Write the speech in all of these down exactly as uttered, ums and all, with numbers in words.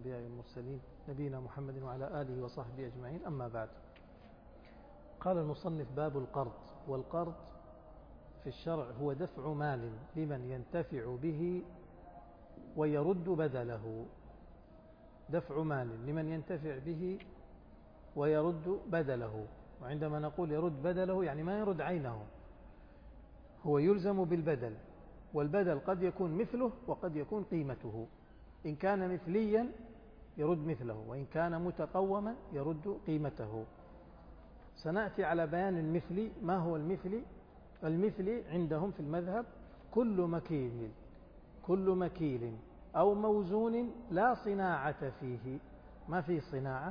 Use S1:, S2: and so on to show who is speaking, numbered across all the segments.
S1: الأنبياء والمرسلين نبينا محمد وعلى آله وصحبه أجمعين، أما بعد. قال المصنف: باب القرض. والقرض في الشرع هو دفع مال لمن ينتفع به ويرد بدله. دفع مال لمن ينتفع به ويرد بدله. وعندما نقول يرد بدله يعني ما يرد عينه، هو يلزم بالبدل، والبدل قد يكون مثله وقد يكون قيمته. إن كان مثليا يرد مثله، وإن كان متقوما يرد قيمته. سنأتي على بيان المثلي. ما هو المثلي؟ المثلي عندهم في المذهب كل مكيل كل مكيل أو موزون لا صناعة فيه، ما فيه صناعة،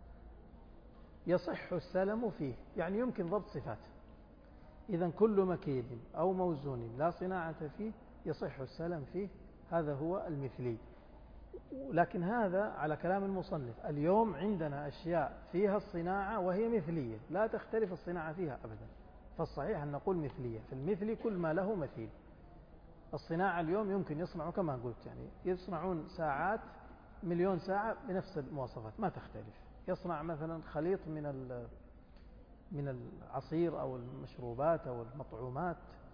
S1: يصح السلم فيه، يعني يمكن ضبط صفاته. إذن كل مكيل أو موزون لا صناعة فيه يصح السلم فيه، هذا هو المثلي. لكن هذا على كلام المصنف. اليوم عندنا أشياء فيها الصناعة وهي مثلية، لا تختلف الصناعة فيها أبدا، فالصحيح أن نقول مثلية. في المثل كل ما له مثيل. الصناعة اليوم يمكن يصنعوا كما قلت، يعني يصنعون ساعات مليون ساعة بنفس المواصفات ما تختلف. يصنع مثلا خليط من من العصير أو المشروبات أو المطعومات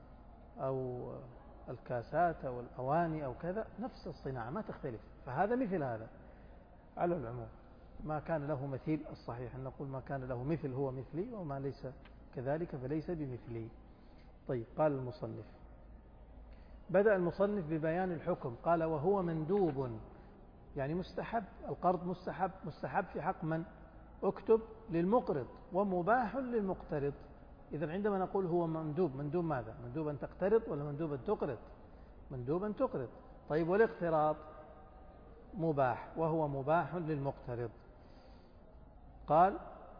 S1: أو الكاسات أو الأواني أو كذا، نفس الصناعة ما تختلف، فهذا مثل هذا على العموم. ما كان له مثيل الصحيح أن نقول ما كان له مثل هو مثلي، وما ليس كذلك فليس بمثلي. طيب، قال المصنف: بدأ المصنف ببيان الحكم. قال: وهو مندوب، يعني مستحب. القرض مستحب. مستحب في حق من؟ اكتب للمقرض، ومباح للمقترض. إذن عندما نقول هو مندوب، مندوب ماذا؟ مندوب أن تقترض ولا مندوب أن تقرض؟ مندوب أن تقرض. طيب، والاقتراض مباح، وهو مباح للمقترض. قال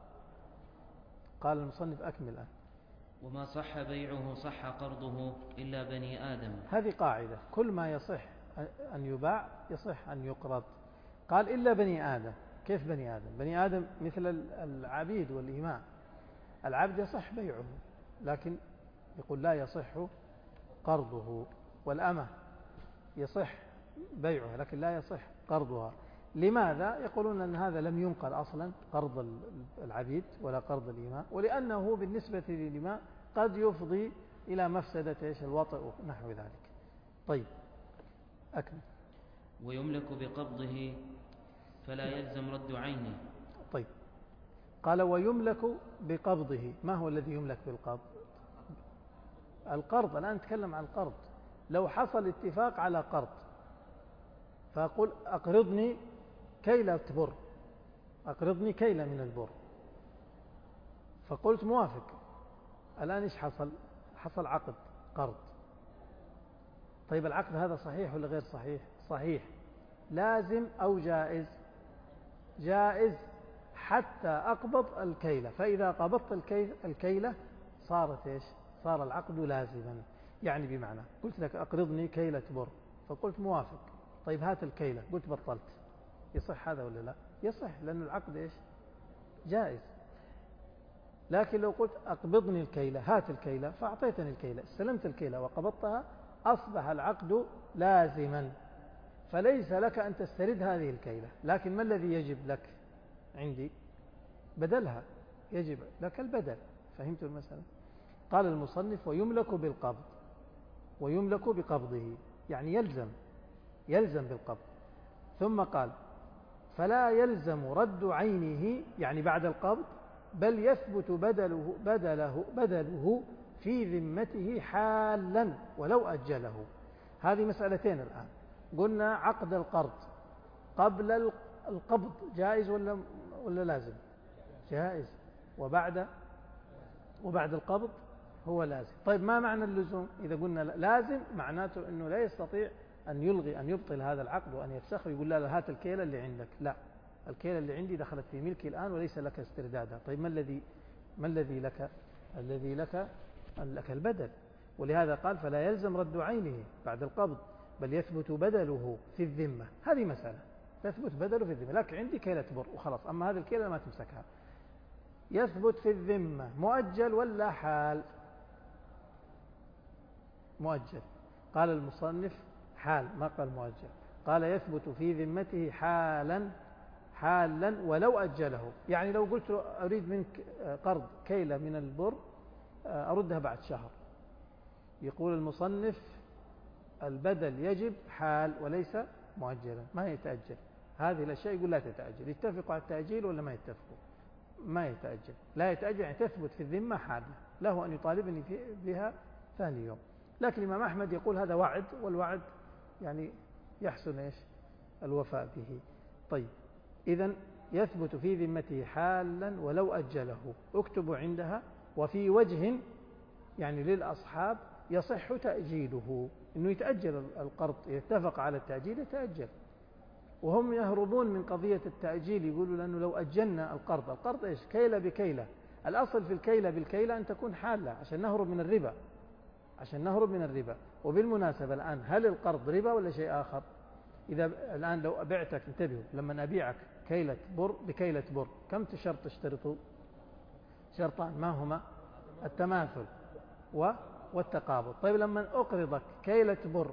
S1: قال المصنف: أكمل الآن.
S2: وما صح بيعه صح قرضه إلا بني آدم.
S1: هذه قاعدة، كل ما يصح أن يباع يصح أن يقرض. قال: إلا بني آدم. كيف بني آدم؟ بني آدم مثل العبيد والإماء. العبد يصح بيعه لكن يقول لا يصح قرضه، والأمة يصح بيعها لكن لا يصح قرضها. لماذا؟ يقولون أن هذا لم ينقل أصلا، قرض العبيد ولا قرض الإماء، ولأنه بالنسبة للإماء قد يفضي إلى مفسدة إيش؟ الوطئ ونحو ذلك. طيب، أكمل.
S2: ويملك بقبضه فلا يلزم رد عينه.
S1: طيب، قال: ويملك بقبضه. ما هو الذي يملك بالقبض؟ القرض. الآن نتكلم عن القرض. لو حصل اتفاق على قرض، فأقول: أقرضني كيلة بر، أقرضني كيلة من البر، فقلت موافق. الآن إيش حصل؟ حصل عقد قرض. طيب، العقد هذا صحيح ولا غير صحيح؟ صحيح. لازم أو جائز؟ جائز حتى أقبض الكيلة. فإذا قبضت الكيلة صارت إيش؟ صار العقد لازما. يعني بمعنى قلت لك أقرضني كيلة بر، فقلت موافق. طيب، هات الكيلة، قلت بطلت. يصح هذا ولا لا؟ يصح، لأن العقد إيش؟ جائز. لكن لو قلت أقبضني الكيلة، هات الكيلة، فأعطيتني الكيلة، استلمت الكيلة وقبضتها، أصبح العقد لازما، فليس لك أن تسترد هذه الكيلة. لكن ما الذي يجب لك عندي؟ بدلها. يجب لك البدل. فهمت المسألة؟ قال المصنف: ويملك بالقبض. ويملك بقبضه يعني يلزم يلزم بالقبض. ثم قال: فلا يلزم رد عينه، يعني بعد القبض، بل يثبت بدله بدله بدله في ذمته حالا ولو أجله. هذه مسألتين الآن. قلنا عقد القرض قبل القبض جائز ولا ولا لازم؟ جائز. وبعد وبعد القبض هو لازم. طيب، ما معنى اللزوم؟ إذا قلنا لازم معناته أنه لا يستطيع أن يلغي أن يبطل هذا العقد وأن يفسخ ويقول لا، هات الكيلة اللي عندك. لا، الكيلة اللي عندي دخلت في ملكي الآن وليس لك استردادها. طيب، ما الذي ما الذي لك؟ الذي لك لك البدل. ولهذا قال: فلا يلزم رد عينه بعد القبض، بل يثبت بدله في الذمة. هذه مسألة، يثبت بدله في الذمة. لك عندي كيلة بر وخلاص، أما هذه الكيلة ما تمسكها. يثبت في الذمة مؤجل ولا حال؟ مؤجل. قال المصنف: حال، ما قال مؤجل. قال يثبت في ذمته حالا حالا ولو أجله. يعني لو قلت له أريد منك قرض كيلة من البر أردها بعد شهر، يقول المصنف البدل يجب حال وليس مؤجلا، ما يتأجل. هذه الأشياء يقول لا تتأجل. يتفقوا على التأجيل ولا ما يتفقوا؟ ما يتأجل، لا يتأجل، يعني تثبت في الذمة حالة، له أن يطالبني بها ثاني يوم. لكن الإمام أحمد يقول هذا وعد، والوعد يعني يحسن إيش الوفاء به. طيب إذن يثبت في ذمته حالا ولو أجله. اكتبوا عندها وفي وجه يعني للأصحاب يصح تأجيله، إنه يتأجل القرض، يتفق على التأجيل يتأجل. وهم يهربون من قضية التأجيل، يقولوا لأنه لو أجلنا القرض، القرض إيش؟ كيلة بكيلة. الأصل في الكيلة بالكيلة أن تكون حالة عشان نهرب من الربا، عشان نهرب من الربا. وبالمناسبة الآن هل القرض ربا ولا شيء آخر؟ إذا الآن لو أبعتك، انتبهوا، لما أبيعك كيلة بر بكيلة بر، كم شرط تشترطوا؟ شرطان، ما هما؟ التماثل والتقابض. طيب لما أقرضك كيلة بر،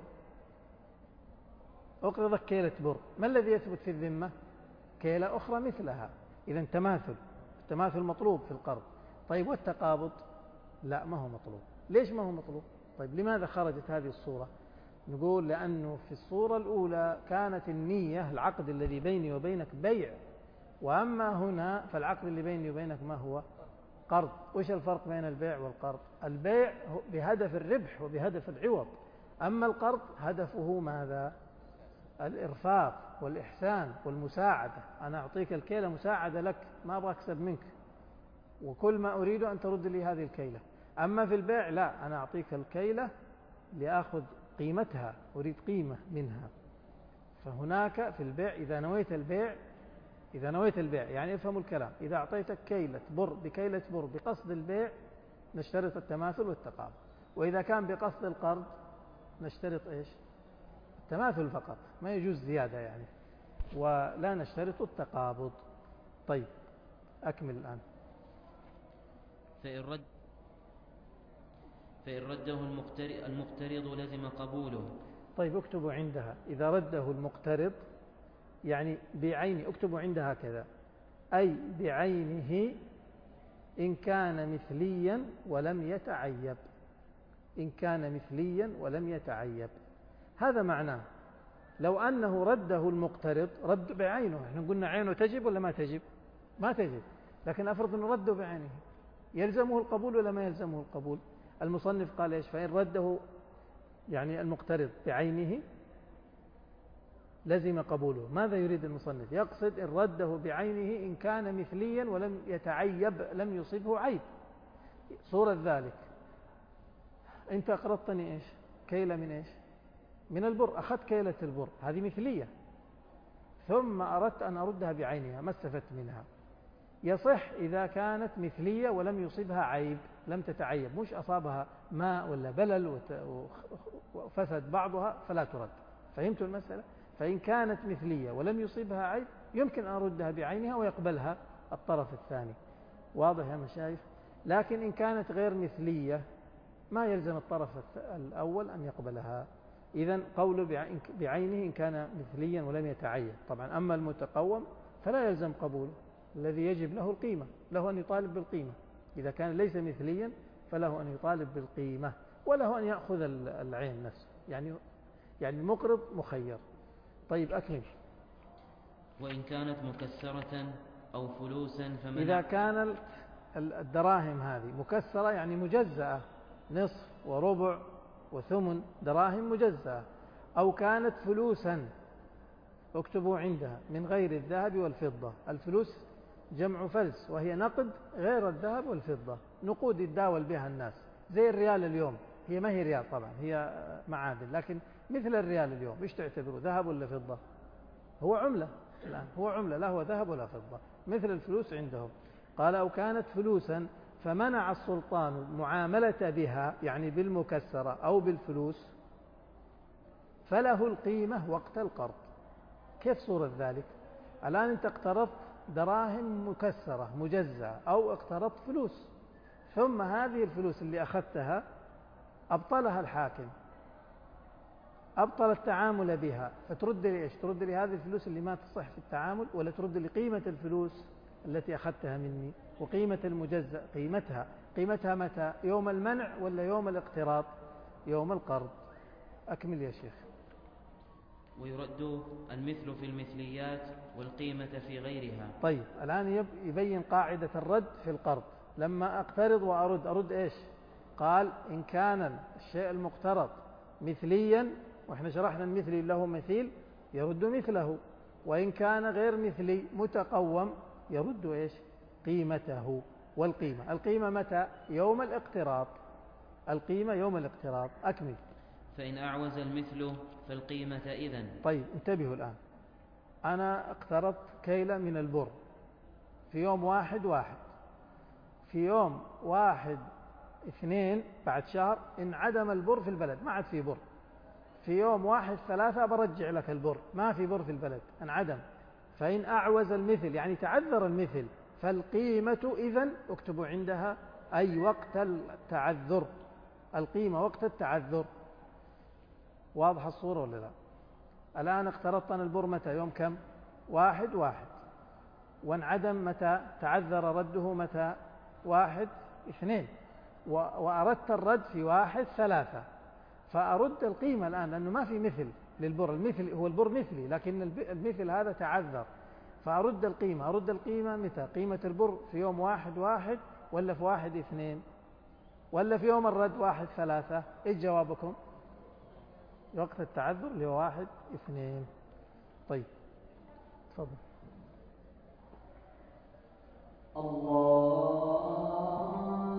S1: أقرضك كيلة بر، ما الذي يثبت في الذمة؟ كيلة أخرى مثلها. إذن تماثل، التماثل مطلوب في القرض. طيب والتقابض؟ لا، ما هو مطلوب. ليش ما هو مطلوب؟ طيب لماذا خرجت هذه الصورة؟ نقول لأنه في الصورة الأولى كانت النية العقد الذي بيني وبينك بيع، وأما هنا فالعقد اللي بيني وبينك ما هو؟ قرض. وش الفرق بين البيع والقرض؟ البيع بهدف الربح وبهدف العوض، أما القرض هدفه ماذا؟ الإرفاق والإحسان والمساعدة. أنا أعطيك الكيلة مساعدة لك، ما أبغى أكسب منك، وكل ما أريد أن ترد لي هذه الكيلة. أما في البيع لا، أنا أعطيك الكيلة لأخذ قيمتها، أريد قيمة منها. فهناك في البيع إذا نويت البيع، إذا نويت البيع يعني افهموا الكلام، إذا أعطيتك كيلة بر بكيلة بر بقصد البيع نشترط التماثل والتقابض، وإذا كان بقصد القرض نشترط إيش؟ التماثل فقط، ما يجوز زيادة يعني، ولا نشترط التقابض. طيب أكمل الآن.
S2: فإن رد فإن رده المقترض لزم قبوله.
S1: طيب اكتبوا عندها إذا رده المقترض، يعني بعينه، اكتبوا عندها كذا، أي بعينه إن كان مثليا ولم يتعيب، إن كان مثليا ولم يتعيب. هذا معناه لو أنه رده المقترض، رد بعينه، احنا قلنا عينه تجب ولا ما تجب؟ ما تجب، لكن أفرض أنه رده بعينه، يلزمه القبول ولا ما يلزمه القبول؟ المصنف قال إيش؟ فإن رده يعني المقترض بعينه لزم قبوله. ماذا يريد المصنف؟ يقصد إن رده بعينه إن كان مثليا ولم يتعيب، لم يصيبه عيب. صورة ذلك، أنت أقرضتني إيش؟ كيلة من إيش؟ من البر، أخذت كيلة البر، هذه مثلية، ثم أردت أن أردها بعينها، ما استفدت منها. يصح إذا كانت مثلية ولم يصيبها عيب، لم تتعيب، مش أصابها ماء ولا بلل وفسد بعضها فلا ترد. فهمتوا المسألة؟ فإن كانت مثلية ولم يصيبها عيب يمكن أن أردها بعينها ويقبلها الطرف الثاني. واضح يا مشايخ؟ لكن إن كانت غير مثلية ما يلزم الطرف الأول أن يقبلها. إذن قوله بعينه إن كان مثليا ولم يتعيب. طبعا أما المتقوم فلا يلزم قبوله، الذي يجب له القيمة، له أن يطالب بالقيمة. إذا كان ليس مثليا فله أن يطالب بالقيمة، وله أن يأخذ العين نفسه، يعني يعني المقرض مخير. طيب أكمل.
S2: وإن كانت مكسرة أو فلوسا فمنع.
S1: إذا كان الدراهم هذه مكسرة يعني مجزأة، نصف وربع وثمن، دراهم مجزأة، أو كانت فلوسا، اكتبوا عندها من غير الذهب والفضة. الفلوس جمع فلس، وهي نقد غير الذهب والفضة، نقود يتداول بها الناس، زي الريال اليوم، هي ما هي ريال طبعا، هي معادن، لكن مثل الريال اليوم ايش تعتبره؟ ذهب ولا فضة؟ هو عملة الآن، هو عملة، لا هو ذهب ولا فضة، مثل الفلوس عندهم. قال أو كانت فلوسا فمنع السلطان المعاملة بها، يعني بالمكسرة أو بالفلوس، فله القيمة وقت القرض. كيف صورة ذلك؟ الآن أنت اقترضت دراهم مكسرة مجزأة، أو اقترضت فلوس، ثم هذه الفلوس اللي أخذتها أبطلها الحاكم، أبطل التعامل بها، فترد لي إيش؟ ترد لي هذه الفلوس اللي ما تصح في التعامل، ولا ترد لي قيمة الفلوس التي أخذتها مني؟ وقيمة المجزأ قيمتها قيمتها متى؟ يوم المنع ولا يوم الاقتراض؟ يوم القرض. أكمل يا شيخ.
S2: ويرد المثل في المثليات والقيمة في غيرها.
S1: طيب الآن يبين قاعدة الرد في القرض. لما أقترض وأرد، أرد إيش؟ قال إن كان الشيء المقترض مثليا، وإحنا شرحنا المثلي له مثيل، يرد مثله، وإن كان غير مثلي متقوم يرد إيش؟ قيمته. والقيمة القيمة متى؟ يوم الاقتراض. القيمة يوم الاقتراض. أكمل.
S2: فإن أعوز المثل فالقيمة إذن.
S1: طيب انتبهوا الآن، أنا اقترضت كيلة من البر في يوم واحد واحد، في يوم واحد اثنين بعد شهر انعدم البر في البلد، ما عاد في بر. في يوم واحد ثلاثة برجع لك البر، ما في بر في البلد، انعدم. فإن أعوز المثل يعني تعذر المثل، فالقيمة إذن اكتبوا عندها أي وقت التعذر. القيمة وقت التعذر. واضح الصورة ولا لا؟ الآن اقترضت أنا البر متى؟ يوم كم؟ واحد واحد. وانعدم متى؟ تعذر رده متى؟ واحد اثنين. وأردت الرد في واحد ثلاثة، فأرد القيمة الآن، لأنه ما في مثل للبر. المثل هو البر مثلي، لكن المثل هذا تعذر، فأرد القيمة. أرد القيمة متى؟ قيمة البر في يوم واحد واحد، ولا في واحد اثنين، ولا في يوم الرد واحد ثلاثة؟ إيش جوابكم؟ وقت التعذر اللي هو واحد اثنين. طيب تفضل.
S3: الله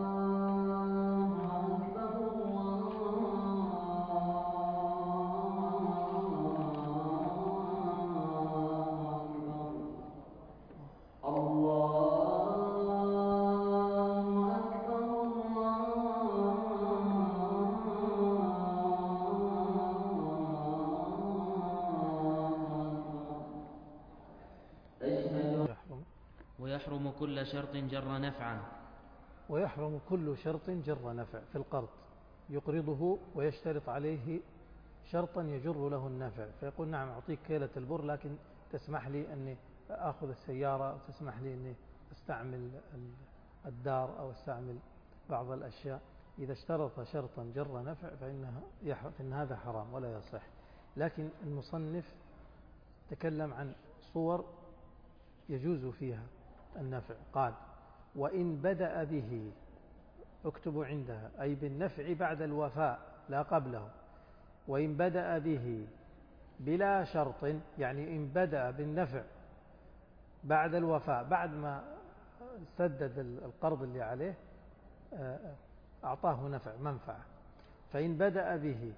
S2: ويحرم كل شرط جر نفعا.
S1: ويحرم كل شرط جر نفع في القرض. يقرضه ويشترط عليه شرطا يجر له النفع، فيقول نعم أعطيك كيلة البر، لكن تسمح لي أني أخذ السيارة، أو تسمح لي أني أستعمل الدار، أو أستعمل بعض الأشياء. إذا اشترط شرطا جر نفع فإنها فإن هذا حرام ولا يصح. لكن المصنف تكلم عن صور يجوز فيها النفع. قال وإن بدأ به، اكتبوا عندها أي بالنفع بعد الوفاء لا قبله. وإن بدأ به بلا شرط، يعني إن بدأ بالنفع بعد الوفاء، بعد ما سدد القرض اللي عليه أعطاه نفع منفعة. فإن بدأ به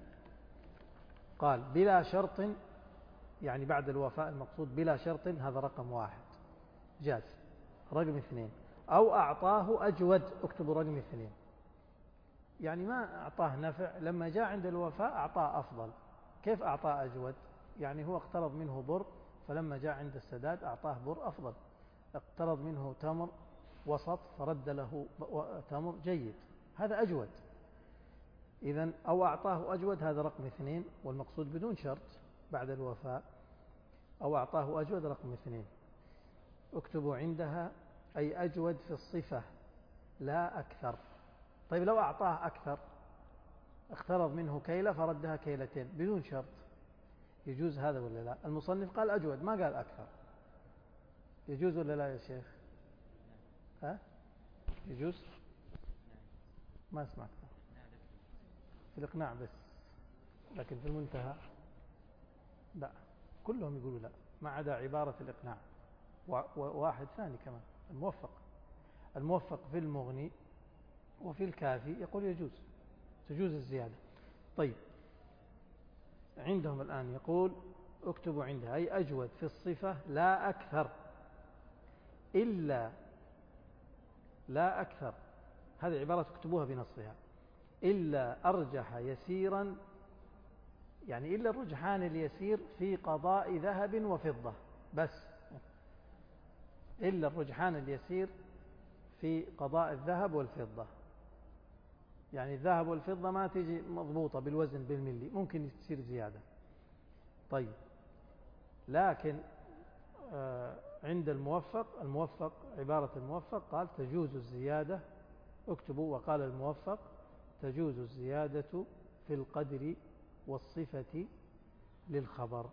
S1: قال بلا شرط، يعني بعد الوفاء المقصود بلا شرط، هذا رقم واحد جاز. رقم اثنين أو أعطاه أجود، اكتبوا رقم اثنين، يعني ما أعطاه نفع، لما جاء عند الوفاء أعطاه أفضل. كيف أعطاه أجود؟ يعني هو اقترض منه بر، فلما جاء عند السداد أعطاه بر أفضل. اقترض منه تمر وسط فرد له تمر جيد، هذا أجود. إذن أو أعطاه أجود، هذا رقم اثنين، والمقصود بدون شرط بعد الوفاء. أو أعطاه أجود رقم اثنين، اكتبوا عندها أي أجود في الصفة لا أكثر. طيب لو أعطاه أكثر، اقترض منه كيلة فردها كيلتين بدون شرط، يجوز هذا ولا لا؟ المصنف قال أجود، ما قال أكثر. يجوز ولا لا يا شيخ؟ ها؟ يجوز؟ ما سمعت في الإقناع بس، لكن في المنتهى لا، كلهم يقولوا لا ما عدا عبارة الإقناع. وواحد ثاني كمان الموفق الموفق في المغني وفي الكافي يقول يجوز، تجوز الزيادة. طيب عندهم الآن يقول اكتبوا عندها أي أجود في الصفة لا أكثر، إلا لا أكثر، هذه عبارة اكتبوها بنصها، إلا أرجح يسيرا، يعني إلا الرجحان اليسير في قضاء ذهب وفضة، بس إلا الرجحان اليسير في قضاء الذهب والفضة. يعني الذهب والفضة ما تيجي مضبوطة بالوزن بالملي، ممكن تصير زيادة. طيب لكن آه عند الموفق، الموفق عبارة الموفق قال تجوز الزيادة، اكتبوا وقال الموفق تجوز الزيادة في القدر والصفة للخبر،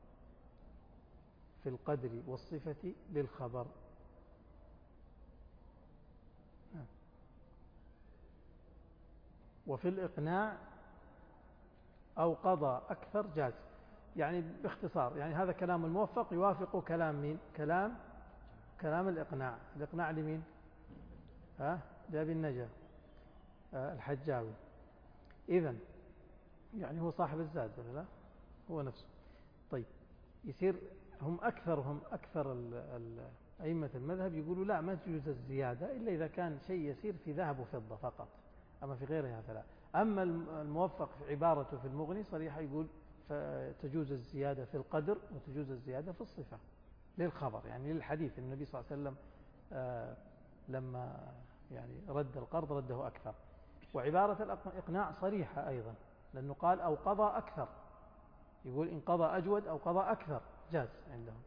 S1: في القدر والصفة للخبر. وفي الإقناع أو قضى أكثر جاز. يعني باختصار يعني هذا كلام الموفق يوافق كلام مين؟ كلام كلام الإقناع. الإقناع لمين؟ ها لأبي النجا آه الحجاوي. إذن يعني هو صاحب الزاد ولا لا؟ هو نفسه. طيب يصير هم أكثر هم أكثر ال ال أئمة المذهب يقولوا لا، ما تجوز الزيادة إلا إذا كان شيء يسير في ذهب وفضة فقط، أما في غيرها فلا. أما الموفق في عبارته في المغني صريحة يقول فتجوز الزيادة في القدر وتجوز الزيادة في الصفة للخبر، يعني للحديث النبي صلى الله عليه وسلم آه لما يعني رد القرض رده أكثر. وعبارة الإقناع صريحة أيضا، لأنه قال أو قضى أكثر، يقول إن قضى أجود أو قضى أكثر جاز عندهم.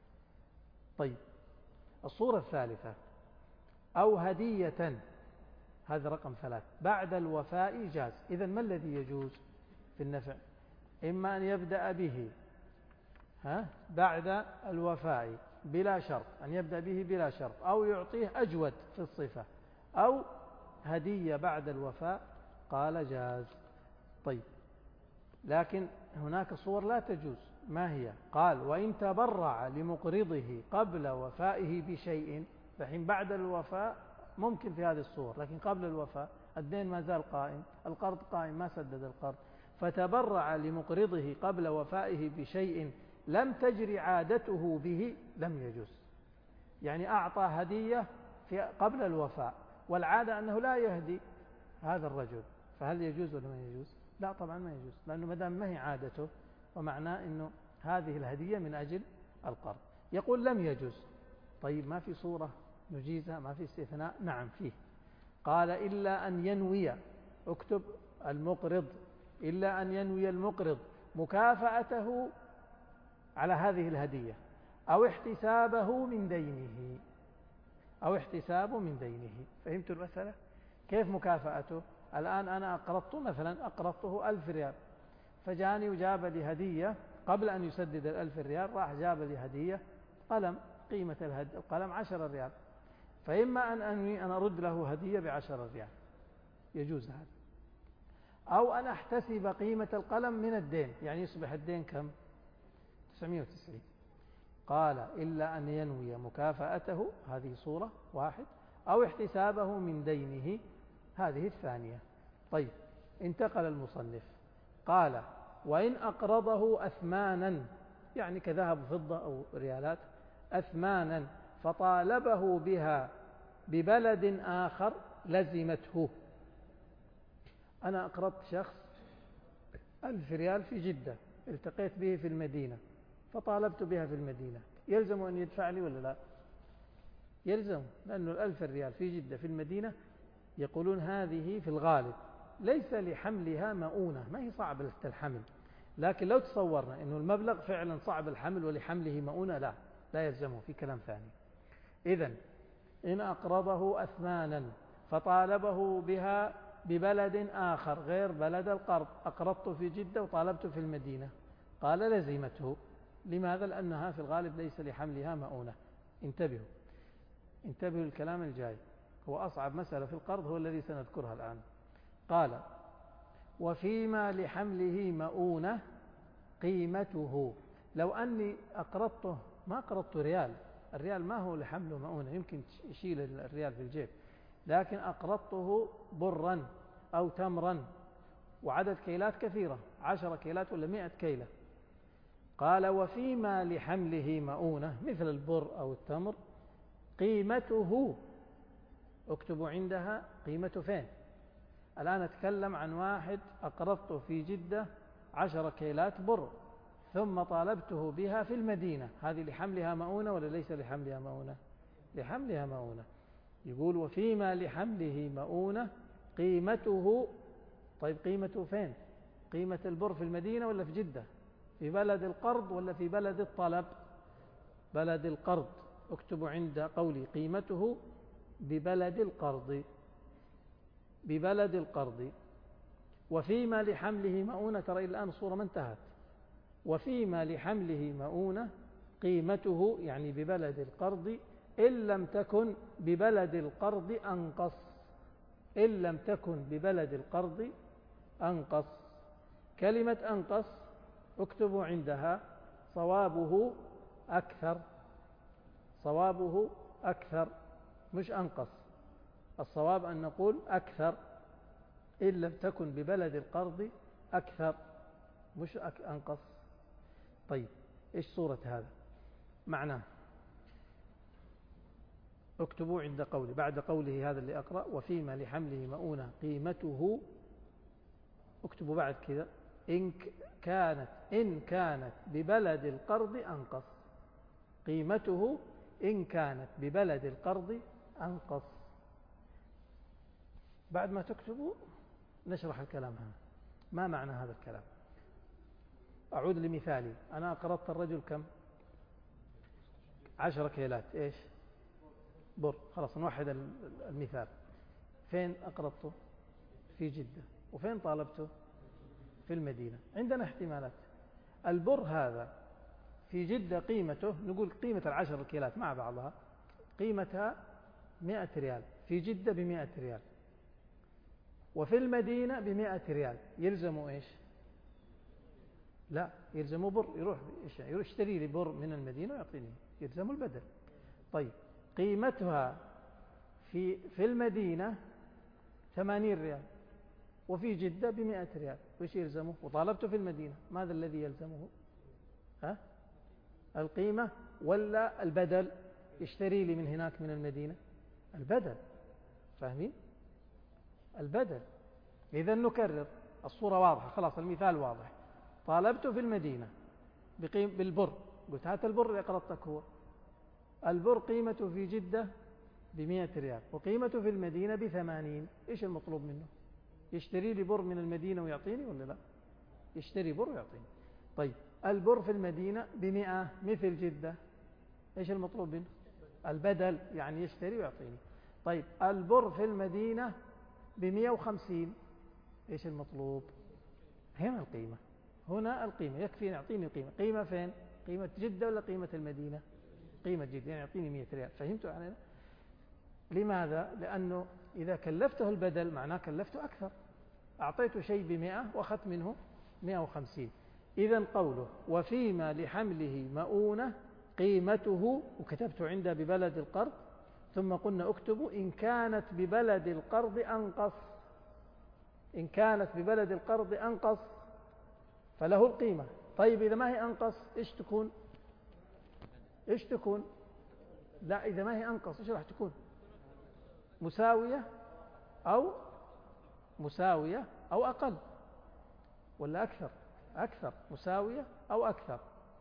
S1: طيب الصورة الثالثة أو هدية، هذا رقم ثلاث، بعد الوفاء جاز. إذن ما الذي يجوز في النفع؟ إما أن يبدأ به ها بعد الوفاء بلا شرط، أن يبدأ به بلا شرط، أو يعطيه أجود في الصفة، أو هدية بعد الوفاء قال جاز. طيب لكن هناك صور لا تجوز، ما هي؟ قال وإن تبرع لمقرضه قبل وفائه بشيء. فحين بعد الوفاء ممكن في هذه الصور، لكن قبل الوفاء الدين ما زال قائم، القرض قائم ما سدد القرض، فتبرع لمقرضه قبل وفائه بشيء لم تجري عادته به لم يجوز. يعني أعطى هدية في قبل الوفاء والعادة أنه لا يهدي هذا الرجل، فهل يجوز ولا ما يجوز؟ لا طبعا ما يجوز، لأنه مدام ما هي عادته ومعناه أنه هذه الهدية من أجل القرض. يقول لم يجوز. طيب ما في صورة نجيزها؟ ما في استثناء؟ نعم فيه. قال إلا أن ينوي، اكتب المقرض، إلا أن ينوي المقرض مكافأته على هذه الهدية أو احتسابه من دينه، أو احتسابه من دينه. فهمت المسألة؟ كيف مكافأته؟ الآن أنا أقرضته مثلا، أقرضته ألف ريال، فجاني وجاب لي هدية قبل أن يسدد الألف ريال، راح جاب لي هدية قلم، قيمة القلم عشرة ريال، فإما أن أنوي أن أرد له هدية بعشرة ريال، يجوز هذا، أو أن أحتسب قيمة القلم من الدين، يعني يصبح الدين كم؟ تسعمائة وتسعين. قال إلا أن ينوي مكافأته، هذه صورة واحد، أو احتسابه من دينه، هذه الثانية. طيب انتقل المصنف قال وإن أقرضه أثمانا، يعني كذهب فضة أو ريالات، أثمانا فطالبه بها ببلد آخر لزمته. أنا أقرضت شخص ألف ريال في جدة، التقيت به في المدينة فطالبت بها في المدينة، يلزم أن يدفع لي ولا لا؟ يلزم، لأنه الألف ريال في جدة في المدينة يقولون هذه في الغالب ليس لحملها مؤونة، ما هي صعبة الحمل، لكن لو تصورنا أنه المبلغ فعلا صعب الحمل ولحمله مؤونة، لا لا يلزمه، في كلام ثاني. إذن إن أقرضه أثمانا فطالبه بها ببلد آخر غير بلد القرض، أقرضته في جدة وطالبته في المدينة، قال لزمته. لماذا؟ لأنها في الغالب ليس لحملها مؤونة. انتبهوا انتبهوا الكلام الجاي، هو أصعب مسألة في القرض هو الذي سنذكرها الآن. قال وفيما لحمله مؤونة قيمته. لو أني أقرضته، ما أقرضته ريال، الريال ما هو لحمله مؤونة، يمكن يشيل الريال في الجيب، لكن أقرضته برا أو تمرا وعدد كيلات كثيرة، عشرة كيلات ولا مئة كيلة. قال وفيما لحمله مؤونة مثل البر أو التمر قيمته، اكتبوا عندها قيمته فين. الآن أتكلم عن واحد أقرضته في جدة عشرة كيلات بر ثم طالبته بها في المدينة، هذه لحملها مؤونة ولا ليس لحملها مؤونة؟ لحملها مؤونة. يقول وفيما لحمله مؤونة قيمته. طيب قيمته فين؟ قيمة البر في المدينة ولا في جدة؟ في بلد القرض ولا في بلد الطلب؟ بلد القرض. اكتبوا عند قولي قيمته ببلد القرض، ببلد القرض. وفيما لحمله مؤونة، ترى الآن الصورة ما انتهت. وفيما لحمله مؤونة قيمته يعني ببلد القرض إن لم تكن ببلد القرض أنقص، إن لم تكن ببلد القرض أنقص. كلمة أنقص اكتبوا عندها صوابه أكثر، صوابه أكثر مش أنقص. الصواب أن نقول أكثر، إن لم تكن ببلد القرض أكثر مش أنقص. طيب إيش صورة هذا؟ معناه اكتبوا عند قوله، بعد قوله هذا اللي أقرأ وفيما لحمله مؤونة قيمته، اكتبوا بعد كذا إن كانت إن كانت ببلد القرض أنقص، قيمته إن كانت ببلد القرض أنقص. بعد ما تكتبوا نشرح الكلام هذا. ما معنى هذا الكلام؟ أعود لمثالي. أنا أقرضت الرجل كم؟ عشرة كيلات إيش؟ بر. خلاص نوحد المثال. فين أقرضته؟ في جدة. وفين طالبته؟ في المدينة. عندنا احتمالات. البر هذا في جدة قيمته، نقول قيمة العشر الكيلات مع بعضها قيمتها مئة ريال، في جدة بمئة ريال، وفي المدينة بمئة ريال. يلزموا إيش؟ لا يلزموا بر. يروح يروح يشتري لي بر من المدينة ويعطيني، يلزموا البدل. طيب قيمتها في في المدينة ثمانين ريال وفي جدة بمئة ريال، وش يلزمه؟ وطالبته في المدينة، ماذا الذي يلزمه؟ ها؟ القيمة ولا البدل؟ يشتري لي من هناك من المدينة البدل. فاهمين؟ البدل. إذا نكرر الصورة واضحة، خلاص المثال واضح. طالبته في المدينة بقيم بالبر، قلت هات البر اللي قرضتك هو. البر قيمته في جدة بمئة ريال وقيمته في المدينة بثمانين. إيش المطلوب منه؟ يشتري لي بر من المدينة ويعطيني ولا لا؟ يشتري بر ويعطيني. طيب البر في المدينة بمئة مثل جدة، إيش المطلوب منه؟ البدل، يعني يشتري ويعطيني. طيب البر في المدينة بمئة وخمسين، إيش المطلوب؟ هنا القيمة، هنا القيمة. يكفي يعطيني القيمة. قيمة فين؟ قيمة جدة ولا قيمة المدينة؟ قيمة جدة، يعني يعطيني مئة ريال. فهمتوا علينا؟ لماذا؟ لأنه إذا كلفته البدل معناه كلفته أكثر. أعطيته شيء بمئة وأخذت منه مئة وخمسين. إذن قوله وفيما لحمله مؤونة قيمته، وكتبته عنده ببلد القرض، ثم قلنا اكتبوا إن كانت ببلد القرض أنقص، إن كانت ببلد القرض أنقص فله القيمة. طيب إذا ما هي أنقص إيش تكون؟ إيش تكون؟ لا إذا ما هي أنقص إيش راح تكون؟ مساوية أو مساوية أو أقل ولا أكثر؟ أكثر. مساوية أو أكثر.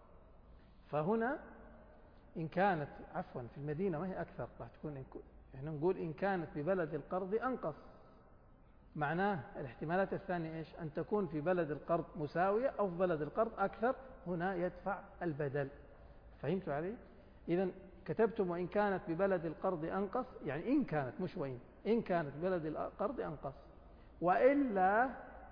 S1: فهنا إن كانت عفوا في المدينة ما هي أكثر، راح تكون إحنا نقول إن كانت ببلد القرض أنقص. معناه الاحتمالات الثانية إيش؟ أن تكون في بلد القرض مساوية أو في بلد القرض أكثر، هنا يدفع البدل. فهمتوا علي؟ إذن كتبتم وإن كانت ببلد القرض أنقص، يعني إن كانت مش وإن، إن كانت ببلد القرض أنقص، وإلا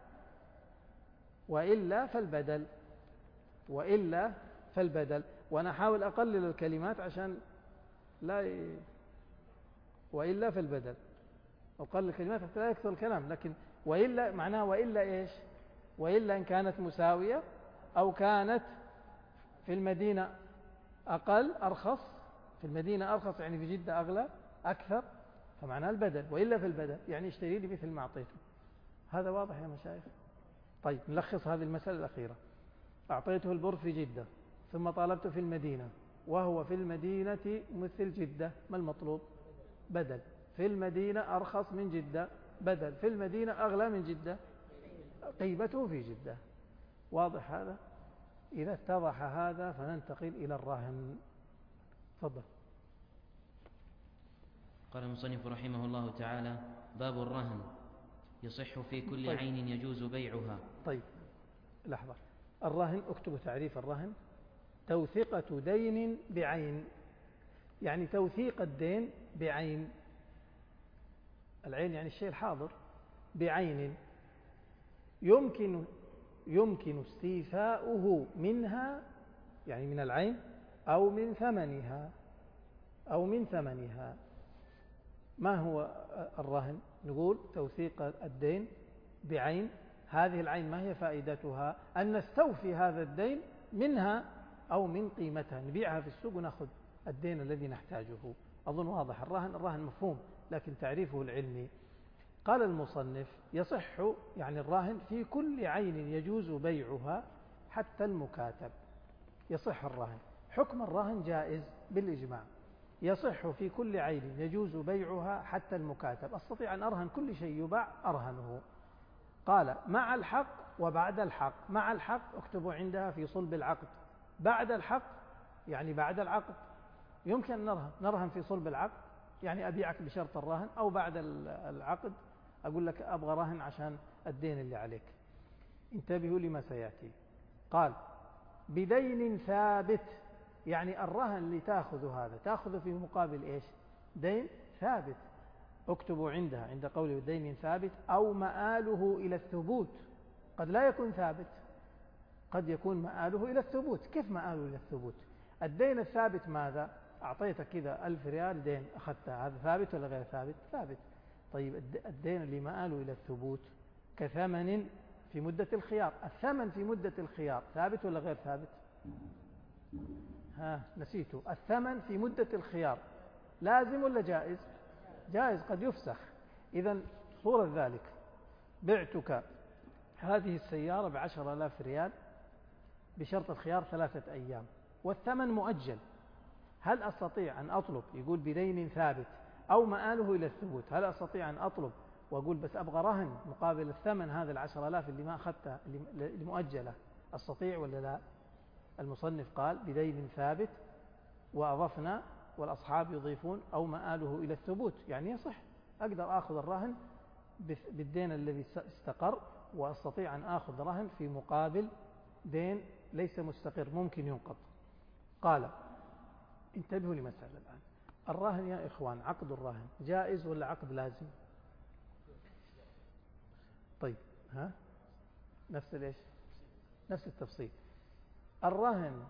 S1: وإلا فالبدل، وإلا فالبدل. وأنا أحاول أقلل الكلمات عشان لا ي... وإلا فالبدل، أقلل الكلمات حتى لا يكثر الكلام. لكن وإلا معناه وإلا إيش؟ وإلا إن كانت مساوية أو كانت في المدينة أقل أرخص، في المدينة أرخص يعني في جدة أغلى أكثر، فمعناه البدل. وإلا في البدل يعني اشتري لي مثل ما أعطيته. هذا واضح يا مشايخ؟ طيب نلخص هذه المسألة الأخيرة. أعطيته البر في جدة ثم طالبته في المدينة وهو في المدينة مثل جدة، ما المطلوب؟ بدل. في المدينة أرخص من جدة، بدل. في المدينة أغلى من جدة، قيمته في جدة. واضح هذا؟ إذا اتضح هذا فننتقل إلى الرهن. تفضل.
S2: قال المصنف رحمه الله تعالى: باب الرهن. يصح في كل
S1: طيب.
S2: عين يجوز بيعها.
S1: طيب لحظة، الرهن اكتبوا تعريف الرهن: توثيقة دين بعين، يعني توثيق الدين بعين، العين يعني الشيء الحاضر، بعين يمكن يمكن استيفاؤه منها، يعني من العين، أو من ثمنها أو من ثمنها. ما هو الرهن؟ نقول توثيق الدين بعين، هذه العين ما هي فائدتها؟ أن نستوفي هذا الدين منها أو من قيمتها، نبيعها في السوق ونأخذ الدين الذي نحتاجه. أظن واضح الرهن. الرهن مفهوم، لكن تعريفه العلمي. قال المصنف: يصح يعني الراهن في كل عين يجوز بيعها حتى المكاتب. يصح الراهن، حكم الراهن جائز بالإجماع. يصح في كل عين يجوز بيعها حتى المكاتب، أستطيع أن أرهن كل شيء يباع أرهنه. قال: مع الحق وبعد الحق. مع الحق اكتبوا عندها في صلب العقد، بعد الحق يعني بعد العقد. يمكن أن نرهن نرهن في صلب العقد، يعني أبيعك بشرط الرهن، أو بعد العقد أقول لك أبغى رهن عشان الدين اللي عليك. انتبهوا لما سيأتي. قال: بدين ثابت، يعني الرهن اللي تأخذ هذا تأخذه في مقابل إيش؟ دين ثابت. اكتبوا عندها عند قوله دين ثابت أو مآله إلى الثبوت. قد لا يكون ثابت، قد يكون مآله إلى الثبوت. كيف مآله إلى الثبوت؟ الدين الثابت ماذا؟ أعطيتك كذا ألف ريال دين أخذتها، هذا ثابت ولا غير ثابت؟ ثابت. طيب الدين اللي مآله إلى الثبوت كثمن في مدة الخيار، الثمن في مدة الخيار ثابت ولا غير ثابت؟ ها نسيته. الثمن في مدة الخيار لازم ولا جائز؟ جائز، قد يفسخ. إذن صورة ذلك: بعتك هذه السيارة بعشر آلاف ريال بشرط الخيار ثلاثة أيام، والثمن مؤجل. هل أستطيع أن أطلب، يقول بدين ثابت أو مآله إلى الثبوت، هل أستطيع أن أطلب وأقول بس أبغى رهن مقابل الثمن هذا العشر آلاف اللي ما أخذته اللي مؤجلة؟ أستطيع ولا لا؟ المصنف قال بدين ثابت، وأضفنا والأصحاب يضيفون أو مآله إلى الثبوت، يعني يصح. أقدر أخذ الرهن بالدين الذي استقر، وأستطيع أن أخذ رهن في مقابل دين ليس مستقر ممكن ينقض. قال: انتبهوا لمسألة الآن. الرهن يا إخوان، عقد الرهن جائز ولا عقد لازم؟ طيب ها نفس ليش نفس التفصيل. الرهن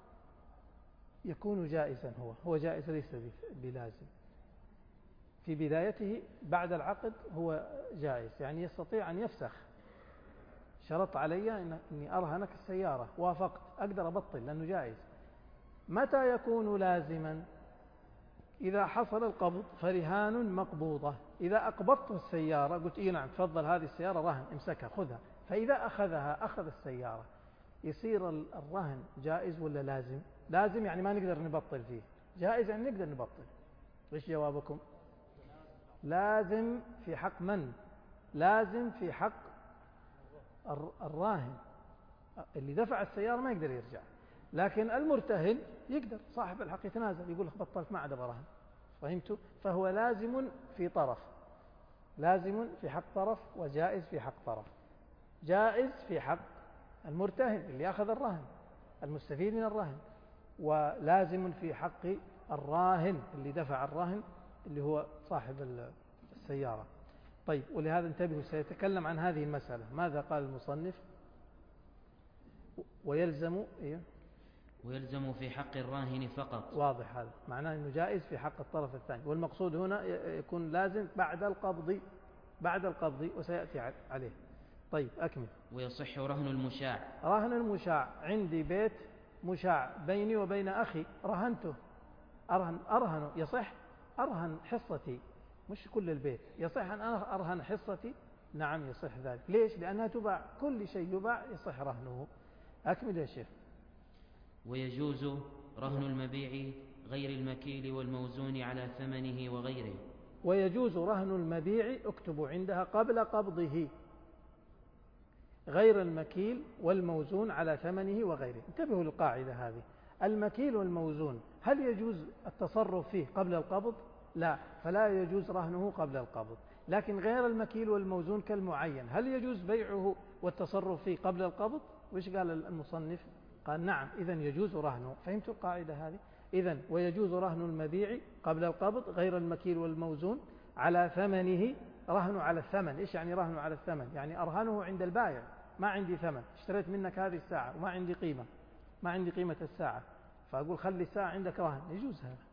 S1: يكون جائزا، هو هو جائز ليس بلازم. في بدايته بعد العقد هو جائز، يعني يستطيع أن يفسخ. شرط علي أني أرهنك السيارة، وافقت، أقدر أبطل لأنه جائز. متى يكون لازما؟ إذا حصل القبض فرهان مقبوضة. إذا أقبضت السيارة قلت إيه نعم تفضل هذه السيارة رهن، امسكها خذها، فإذا أخذها أخذ السيارة، يصير الرهن جائز ولا لازم؟ لازم يعني ما نقدر نبطل فيه، جائز يعني نقدر نبطل. إيش جوابكم؟ لازم في حق من؟ لازم في حق الراهن، اللي دفع السيارة ما يقدر يرجع، لكن المرتهن يقدر، صاحب الحق يتنازل، يقول لك بطلت ما عاد برهن. فهمتوا؟ فهو لازم في طرف، لازم في حق طرف، وجائز في حق طرف. جائز في حق المرتهن اللي أخذ الرهن، المستفيد من الرهن، ولازم في حق الراهن اللي دفع الرهن اللي هو صاحب السيارة. طيب، ولهذا انتبهوا، سيتكلم عن هذه المسألة. ماذا قال المصنف؟ ويلزم إيه؟
S2: ويلزم في حق الراهن فقط.
S1: واضح، هذا معناه أنه جائز في حق الطرف الثاني، والمقصود هنا يكون لازم بعد القبض، بعد القبض، وسيأتي عليه. طيب أكمل.
S2: ويصح رهن المشاع.
S1: رهن المشاع، عندي بيت مشاع بيني وبين أخي، رهنته، أرهن أرهن يصح؟ أرهن حصتي مش كل البيت، يصح أن أرهن حصتي؟ نعم يصح ذلك. ليش؟ لأنها تباع، كل شيء يباع يصح رهنه. أكمل يا شيخ.
S2: ويجوز رهن المبيع غير المكيل والموزون على ثمنه وغيره.
S1: ويجوز رهن المبيع، اكتبوا عندها قبل قبضه، غير المكيل والموزون على ثمنه وغيره. انتبهوا للقاعدة هذه، المكيل والموزون هل يجوز التصرف فيه قبل القبض؟ لا، فلا يجوز رهنه قبل القبض. لكن غير المكيل والموزون كالمعين هل يجوز بيعه والتصرف فيه قبل القبض؟ وإيش قال المصنف؟ قال نعم إذن يجوز رهنه. فهمتوا القاعدة هذه؟ إذن ويجوز رهن المبيع قبل القبض غير المكيل والموزون على ثمنه، رهن على الثمن. إيش يعني رهن على الثمن؟ يعني أرهنه عند البائع، ما عندي ثمن، اشتريت منك هذه الساعة وما عندي قيمة، ما عندي قيمة الساعة، فأقول خلي الساعة عندك رهن، يجوز هذا.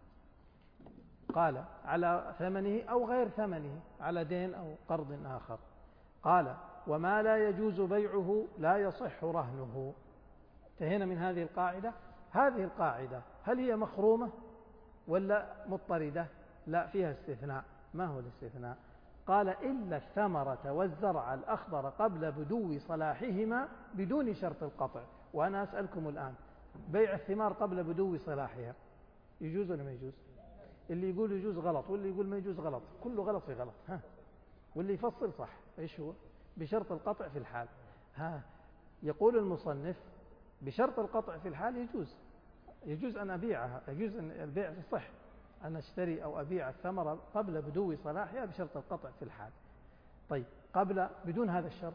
S1: قال على ثمنه أو غير ثمنه، على دين أو قرض آخر. قال وما لا يجوز بيعه لا يصح رهنه. انتهينا من هذه القاعدة. هذه القاعدة هل هي مخرومة ولا مضطردة؟ لا، فيها استثناء. ما هو الاستثناء؟ قال إلا الثمرة والزرع الأخضر قبل بدو صلاحهما بدون شرط القطع. وأنا أسألكم الآن، بيع الثمار قبل بدو صلاحها يجوز ولا ما يجوز؟ اللي يقول يجوز غلط، واللي يقول ما يجوز غلط، كله غلط في غلط. ها، واللي يفصل صح. إيش هو؟ بشرط القطع في الحال. ها، يقول المصنف بشرط القطع في الحال يجوز، يجوز أن أبيعها، يجوز أن البيع في الصح، أن أشتري أو أبيع الثمرة قبل بدو صلاحها بشرط القطع في الحال. طيب قبل، بدون هذا الشرط،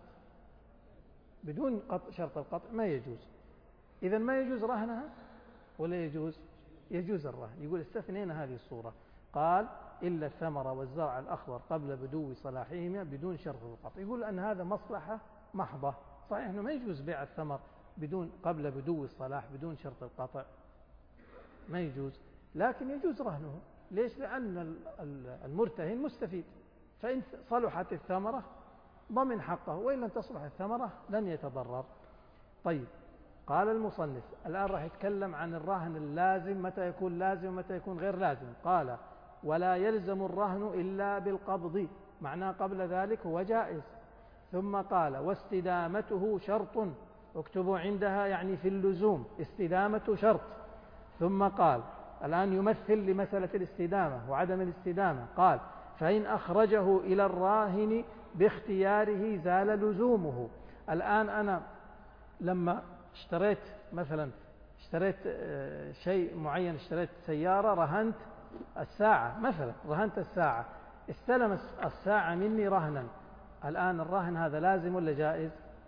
S1: بدون قطع شرط القطع ما يجوز. إذن ما يجوز رهنها ولا يجوز؟ يجوز الرهن. يقول استثنينا هذه الصورة. قال إلا الثمرة والزرع الأخضر قبل بدو صلاحهما بدون شرط القطع. يقول أن هذا مصلحة محضة. صحيح أنه ما يجوز بيع الثمر بدون قبل بدو الصلاح بدون شرط القطع، ما يجوز، لكن يجوز رهنه. ليش؟ لأن المرتهن مستفيد، فإن صلحت الثمرة ضمن حقه، وإن لم تصلح الثمرة لن يتضرر. طيب قال المصنف الآن راح يتكلم عن الرهن اللازم، متى يكون لازم ومتى يكون غير لازم. قال ولا يلزم الرهن إلا بالقبض، معناه قبل ذلك هو جائز. ثم قال واستدامته شرط، اكتبوا عندها يعني في اللزوم استدامة شرط. ثم قال الآن يمثل لمسألة الاستدامة وعدم الاستدامة. قال فإن أخرجه إلى الراهن باختياره زال لزومه. الآن أنا لما اشتريت مثلا اشتريت شيء معين، اشتريت سيارة، رهنت الساعة مثلا، رهنت الساعة، استلم الساعة مني رهنا. الآن الرهن هذا لازم ولا جائز؟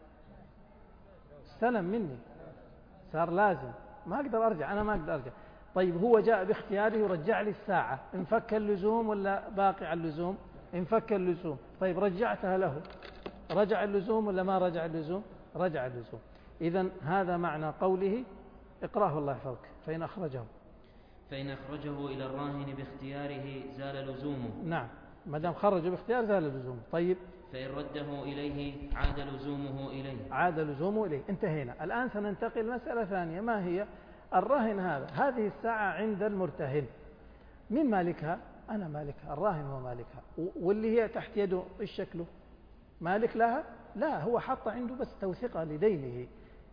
S1: استلم مني صار لازم، ما أقدر أرجع، أنا ما أقدر أرجع. طيب هو جاء باختياره ورجع لي الساعة، انفك اللزوم ولا باقي على اللزوم؟ انفك اللزوم. طيب رجعتها له، رجع اللزوم ولا ما رجع اللزوم؟ رجع اللزوم. إذن هذا معنى قوله، اقرأه الله يحفظك. فإن أخرجه
S2: فإن أخرجه إلى الراهن باختياره زال لزومه.
S1: نعم، ما دام خرج باختيار زال لزومه. طيب
S2: فإن رده إليه عاد لزومه إليه.
S1: عاد لزومه إليه. انتهينا. الآن سننتقل مسألة ثانية. ما هي؟ الرهن هذا، هذه الساعة عند المرتهن، من مالكها؟ أنا مالكها، الراهن هو مالكها. واللي هي تحت يده إيش شكله؟ مالك لها؟ لا، هو حط عنده بس توثيقة لدينه.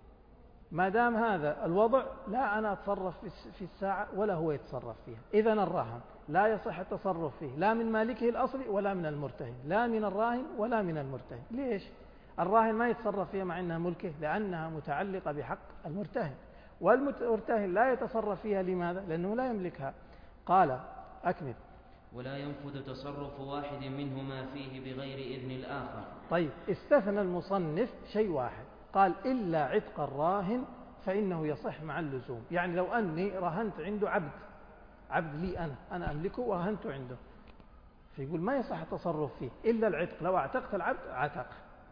S1: ما دام هذا الوضع، لا أنا أتصرف في الساعة ولا هو يتصرف فيها. إذن الرهن لا يصح التصرف فيه لا من مالكه الأصلي ولا من المرتهن، لا من الراهن ولا من المرتهن. ليش؟ الراهن ما يتصرف فيها مع أنها ملكه، لأنها متعلقة بحق المرتهن، والمرتهن لا يتصرف فيها. لماذا؟ لأنه لا يملكها. قال أكمل.
S2: ولا ينفذ تصرف واحد منهما فيه بغير إذن الآخر.
S1: طيب استثنى المصنف شيء واحد، قال إلا عتق الراهن فإنه يصح مع اللزوم. يعني لو أني رهنت عنده عبد، عبد لي أنا أنا أملكه ورهنت عنده، فيقول ما يصح التصرف فيه إلا العتق. لو اعتقت العبد عتق،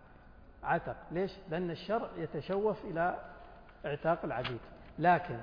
S1: عتق. ليش؟ لأن الشرع يتشوف إلى اعتاق العبيد. لكن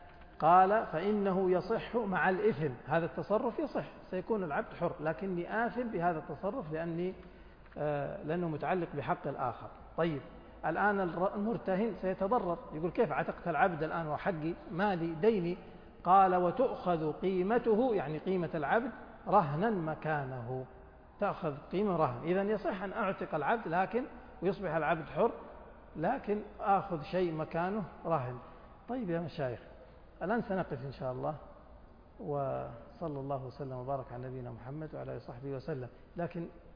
S1: قال فإنه يصح مع الإثم، هذا التصرف يصح، سيكون العبد حر، لكني آثم بهذا التصرف لأني آه لأنه متعلق بحق الآخر. طيب الآن المرتهن سيتضرر، يقول كيف عتقت العبد الآن وحقي مالي ديني؟ قال وتؤخذ قيمته، يعني قيمة العبد، رهنا مكانه، تأخذ قيمة رهن. إذن يصح أن أعتق العبد لكن ويصبح العبد حر، لكن آخذ شيء مكانه رهن. طيب يا مشايخ، الآن سنقف إن شاء الله، وصلى الله وسلم وبارك على نبينا محمد وعلى آله وصحبه وسلم. لكن